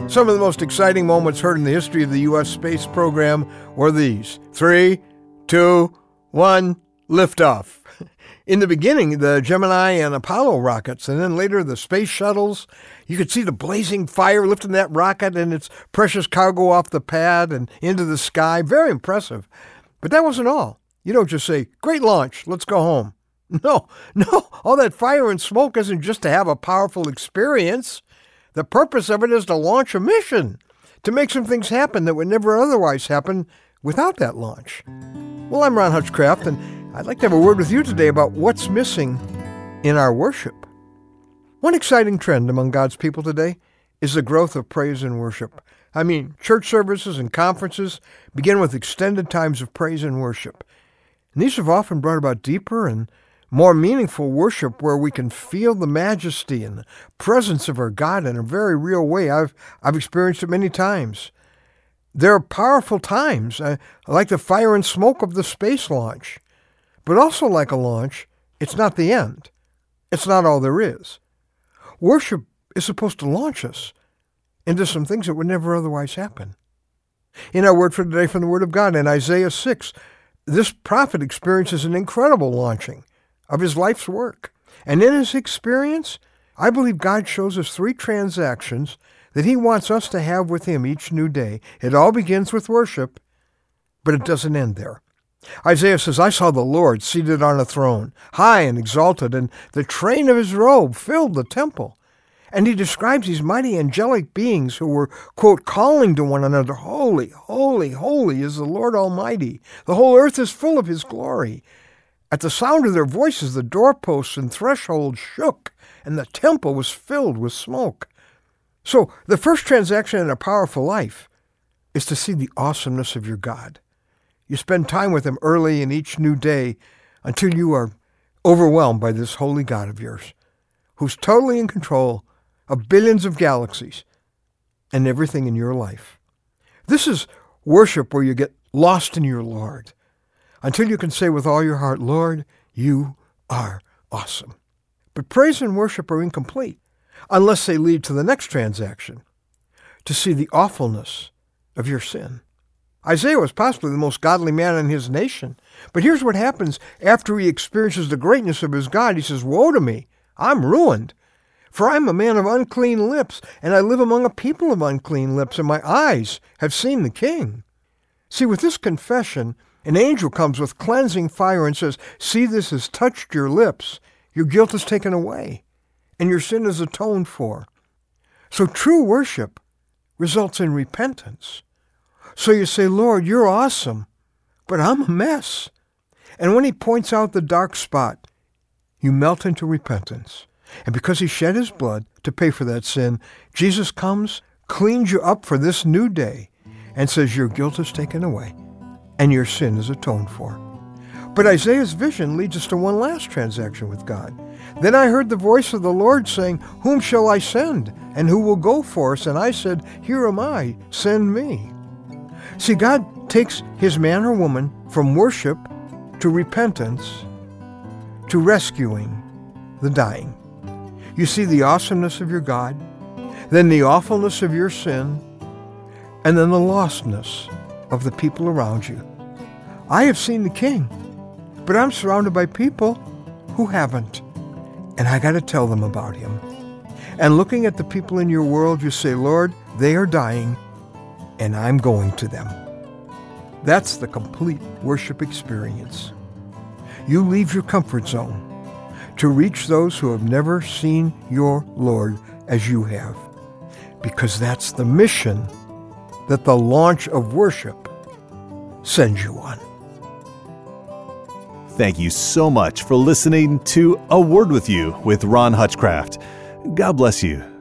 Some of the most exciting moments heard in the history of the U.S. space program were these. 3, 2, 1, liftoff. In the beginning, the Gemini and Apollo rockets, and then later the space shuttles. You could see the blazing fire lifting that rocket and its precious cargo off the pad and into the sky. Very impressive. But that wasn't all. You don't just say, great launch, let's go home. No, all that fire and smoke isn't just to have a powerful experience. The purpose of it is to launch a mission, to make some things happen that would never otherwise happen without that launch. Well, I'm Ron Hutchcraft, and I'd like to have a word with you today about what's missing in our worship. One exciting trend among God's people today is the growth of praise and worship. I mean, church services and conferences begin with extended times of praise and worship. And these have often brought about deeper and more meaningful worship where we can feel the majesty and the presence of our God in a very real way. I've experienced it many times. There are powerful times, like the fire and smoke of the space launch. But also like a launch, it's not the end. It's not all there is. Worship is supposed to launch us into some things that would never otherwise happen. In our word for today from the Word of God, in Isaiah 6, this prophet experiences an incredible launching of his life's work. And in his experience, I believe God shows us 3 transactions that he wants us to have with him each new day. It all begins with worship, but it doesn't end there. Isaiah says, I saw the Lord seated on a throne, high and exalted, and the train of his robe filled the temple. And he describes these mighty angelic beings who were, quote, calling to one another, Holy, holy, holy is the Lord Almighty. The whole earth is full of his glory. At the sound of their voices, the doorposts and thresholds shook, and the temple was filled with smoke. So the first transaction in a powerful life is to see the awesomeness of your God. You spend time with him early in each new day until you are overwhelmed by this holy God of yours, who's totally in control of billions of galaxies and everything in your life. This is worship where you get lost in your Lord until you can say with all your heart, Lord, you are awesome. But praise and worship are incomplete unless they lead to the next transaction, to see the awfulness of your sin. Isaiah was possibly the most godly man in his nation. But here's what happens after he experiences the greatness of his God. He says, woe to me, I'm ruined. For I'm a man of unclean lips, and I live among a people of unclean lips, and my eyes have seen the King. See, with this confession, an angel comes with cleansing fire and says, see, this has touched your lips. Your guilt is taken away, and your sin is atoned for. So true worship results in repentance. So you say, Lord, you're awesome, but I'm a mess. And when he points out the dark spot, you melt into repentance. And because he shed his blood to pay for that sin, Jesus comes, cleans you up for this new day, and says your guilt is taken away, and your sin is atoned for. But Isaiah's vision leads us to one last transaction with God. Then I heard the voice of the Lord saying, whom shall I send, and who will go for us? And I said, here am I, send me. See, God takes his man or woman from worship to repentance to rescuing the dying. You see the awesomeness of your God, then the awfulness of your sin, and then the lostness of the people around you. I have seen the King, but I'm surrounded by people who haven't, and I got to tell them about him. And looking at the people in your world, you say, Lord, they are dying, and I'm going to them. That's the complete worship experience. You leave your comfort zone to reach those who have never seen your Lord as you have, because that's the mission that the launch of worship sends you on. Thank you so much for listening to A Word With You with Ron Hutchcraft. God bless you.